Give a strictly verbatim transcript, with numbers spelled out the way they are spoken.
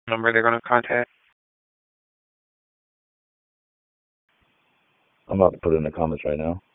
Number they're going to contact. I'm about to put it in the comments right now.